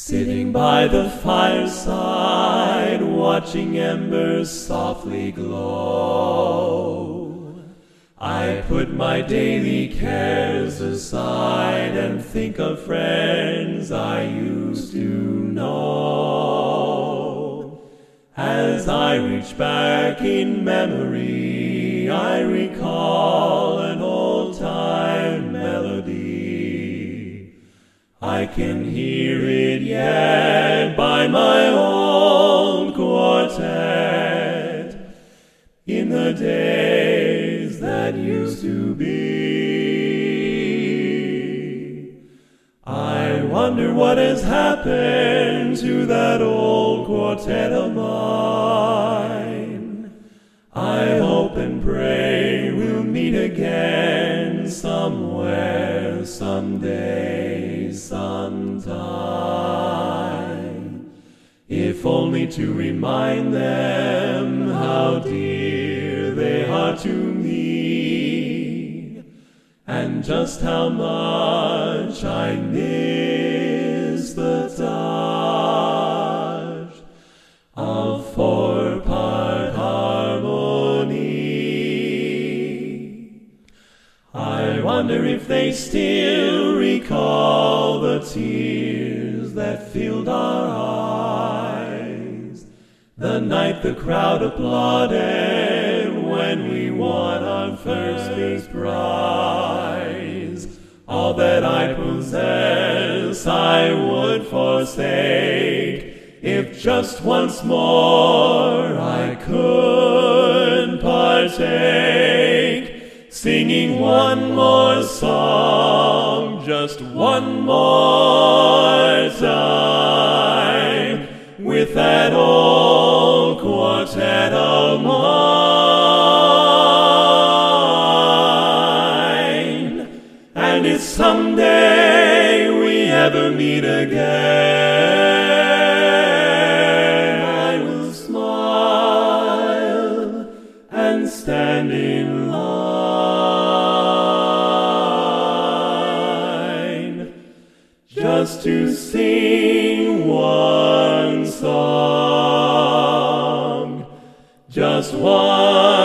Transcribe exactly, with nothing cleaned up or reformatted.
Sitting by the fireside, watching embers softly glow, I put my daily cares aside and think of friends I used to know. As I reach back in memory, I recall an old-time melody. I can hear it yet by my old quartet in the days that used to be. I wonder what has happened to that old quartet of mine. I hope and pray we'll meet again somewhere, someday, sometime, if only to remind them how dear they are to me, and just how much I miss the touch of four-part harmony. I wonder if they still recall the tears that filled our eyes, the night the crowd applauded when we won our first big prize. All that I possess I would forsake if just once more I could partake, singing one more song, just one more time, with that old quartet of mine. And if someday we ever meet again, I will smile and stand in line, just to sing one song, just one.